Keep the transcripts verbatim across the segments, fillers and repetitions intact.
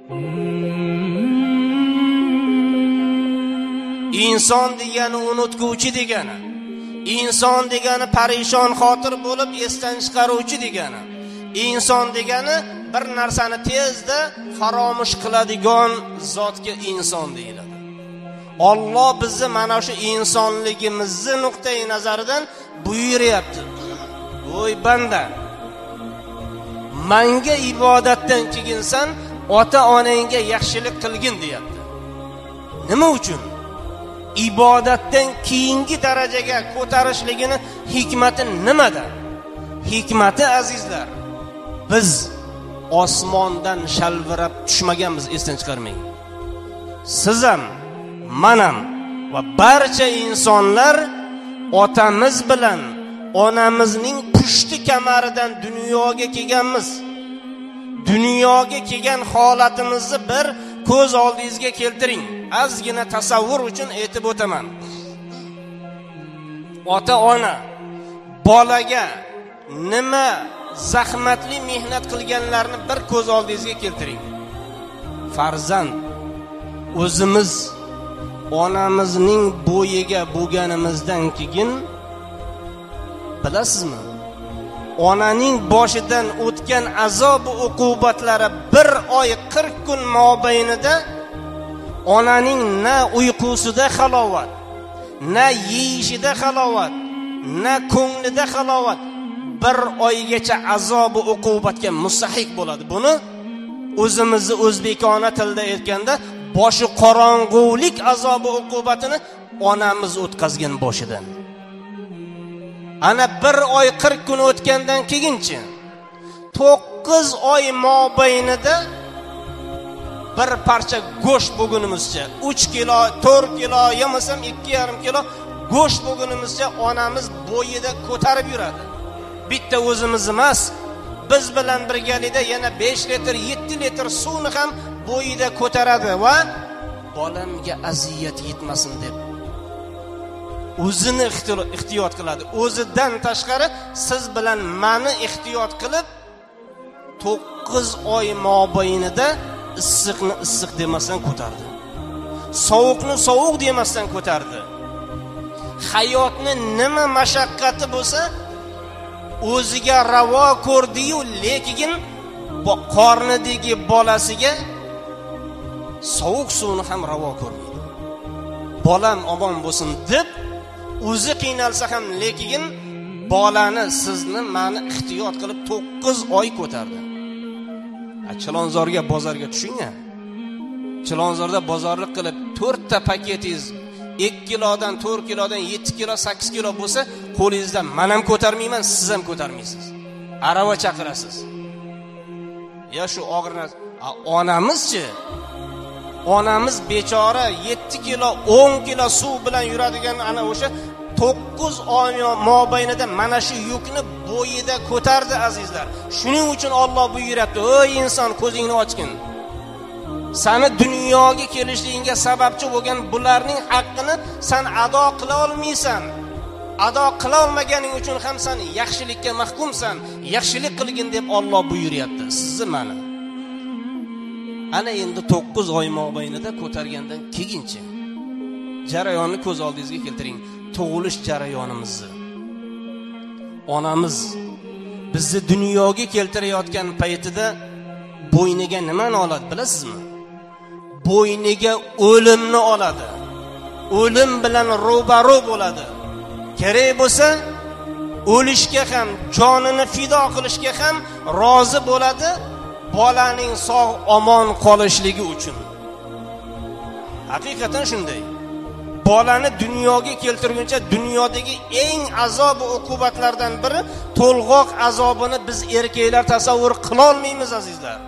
Inson degani unutguvchi degani, inson degani parishon xotir bo'lib esdan chiqaruvchi degani, inson degani bir narsani tezda faromush qiladigan zotga inson deyiladi. Alloh bizni mana shu insonligimizni nuqtai nazaridan buyuryapti. Voy banda, menga ibodatdan keginsan, ota-onangga yaxshilik qilgin deyapti. Nima uchun? Ibodatdan keyingi darajaga ko'tarishligini hikmati nimada? Hikmati azizlar, biz osmondan shalvirab tushmaganmiz, esdan chiqarmang. Siz ham, men ham va barcha insonlar otamiz bilan onamizning pushti kamaridan dunyoga kelganmiz. Dunyoga kelgan holatimizni bir ko'z oldingizga keltiring. Azgina tasavvur uchun aytib o'taman. Ota-ona bolaga nima zahmatli mehnat qilganlarini bir ko'z oldingizga keltiring. Farzand o'zimiz onamizning bo'yiga bo'lganimizdan keyin bilasizmi? Onaning boshidan o'tgan azob va uqubatlari bir oy qirq kun mobaynida onaning na uyqusida halovat, na yeyishida halovat, na ko'nglida halovat bir oygacha azob va uqubatga mustahiq bo'ladi. Buni o'zimizni o'zbekona tilda aytganda boshi qorong'ulik azob va uqubatini onamiz o'tkazgan boshidan. Ana bir oy qirq kun o'tgandan keyinchi to'qqiz oy mobaynida bir parcha go'sht bo'lgunimizcha uch kilo, to'rt kilo, yemasam ikki yarim kilo go'sht bo'lgunimizcha onamiz bo'yida ko'tarib yuradi. Bitta o'zimiz emas, biz bilan birgalikda yana besh litr, yetti litr suvni ham bo'yida ko'taradi va bolamga aziyat yetmasin deb o'zini ehtiyot qiladi. O'zidan tashqari siz bilan meni ehtiyot qilib to'qqiz oy mobaynida issiqni issiq demasdan ko'tardi. Sovuqni sovuq demasdan ko'tardi. Hayotni nima mashaqqati bo'lsa o'ziga ravo ko'rdi-yu, lekin qornidagi bolasiga sovuq suvni ham ravo ko'rmaydi. Bolam omon bo'lsin deb o'zi qiynalsa ham, lekin bolani sizni meni ehtiyot qilib to'qqiz oy ko'tardi. Chilonzorga bozorga tushing-a. Chilonzorda bozorlik qilib to'rtta paketingiz ikki kilodan, to'rt kilodan, yetti kilo, sakkiz kilo bo'lsa, qo'lingizdan men ham ko'tarmayman, siz ham ko'tarmaysiz. Arava chaqirasiz. Ya shu og'irni onamizchi? Onamiz bechora yetti kilo, o'n kilo suv bilan yuradigan ana o'sha to'qqiz oy mobaynida mana shu yukni bo'yida ko'tardi azizlar. Shuning uchun Alloh buyuryapti: "Ey inson, ko'zingni ochgin. Seni dunyoga kelishligingga sababchi bo'lgan bularning haqqini sen ado qila olmaysan. Ado qila olmaganing uchun ham sen yaxshilikka mahkumsan. Yaxshilik qilgin" deb Alloh buyuryapti sizni mana. Ana endi to'qqiz oy mobaynida ko'targandan keyinchi jarayonni ko'z oldingizga keltiring. Tug'ilish jarayonimizni. Onamiz bizni dunyoga keltirayotgan paytida bo'yniga nimani oladi bilasizmi? Bo'yniga o'limni oladi. O'lim bilan ro'baro bo'ladi. Kerak bo'lsa o'lishga ham, jonini fido qilishga ham rozi bo'ladi, bolaning sog' omon qolishligi uchun. Haqiqatan shunday. Bolani dunyoga keltirguncha dunyodagi eng azob va uqubatlardan biri to'lg'oq azobini biz erkaklar tasavvur qila olmaymiz azizlar.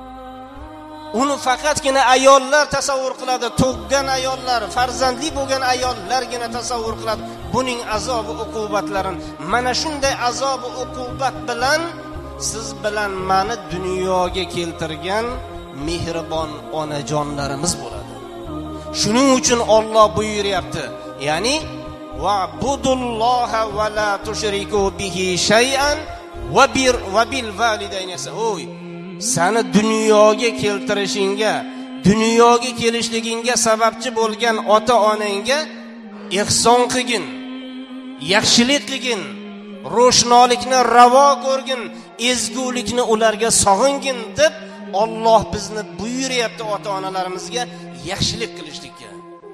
Uni faqatgina ayollar tasavvur qiladi. Tug'gan ayollar, farzandli bo'lgan ayollargina tasavvur qiladi buning azob va uqubatlarini. Mana shunday azob va uqubat bilan siz bilan meni dunyoga keltirgan mehribon onajonlarimiz bo'ladi. Shuning uchun Alloh buyuryapti, ya'ni va'budulloha va la tushriku bihi shay'an va bir va bil validayni. Oy, seni dunyoga keltirishingga, dunyoga kelishligingga sababchi bo'lgan ota-onangga ihson qilgin, yaxshilik qilgin, ro'shnolikni ravo ko'rgin, ezgulikni ularga sog'ingin deb Alloh bizni buyuryapti ota-onalarimizga yaxshilik qilishlikka.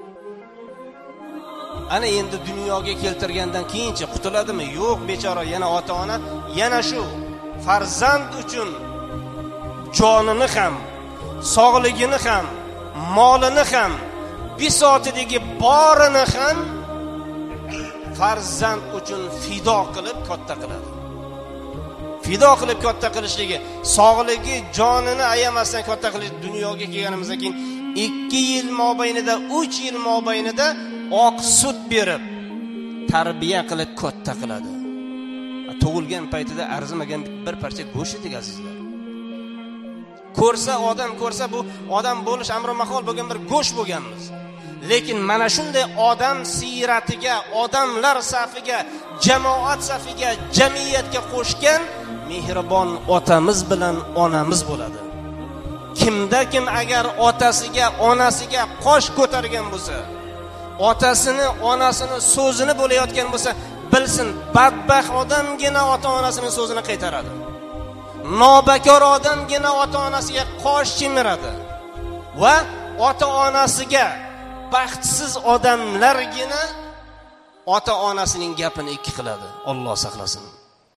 Ana endi dunyoga keltirgandan keyinchi qutuladimi? Yo'q, bechora yana ota-ona yana shu farzand uchun jonini ham, sog'ligini ham, molini ham, bisotidagi borini ham farzand uchun fido qilib katta qiladi. Fido qilib katta qilishligi, sog'ligi, jonini ayamasdan katta qilish. Dunyoga kelganimizdan keyin ikki yil mobaynida, uch yil mobaynida oq sut berib, tarbiya qilib katta qiladi. Tug'ilgan paytida arzimagan bir parcha go'sht edi azizlar. Ko'rsa odam ko'rsa bu odam bo'lish amri mahol bo'lgan bir go'sht bo'lganmiz. Lekin mana shunday odam siratiga, odamlar safiga, jamoat safiga, jamiyatga qo'shgan mehribon otamiz bilan onamiz bo'ladi. Kimda kim agar otasiga, onasiga qosh ko'targan bo'lsa, otasini, onasini so'zini bo'layotgan bo'lsa, bilsin, badbaxt odamgina ota-onasining so'zini qaytaradi. Nobakor odamgina ota-onasiga qosh chimiradi va ota-onasiga baxtsiz odamlargina ota-onasining gapini ikki qiladi. Alloh saqlasin.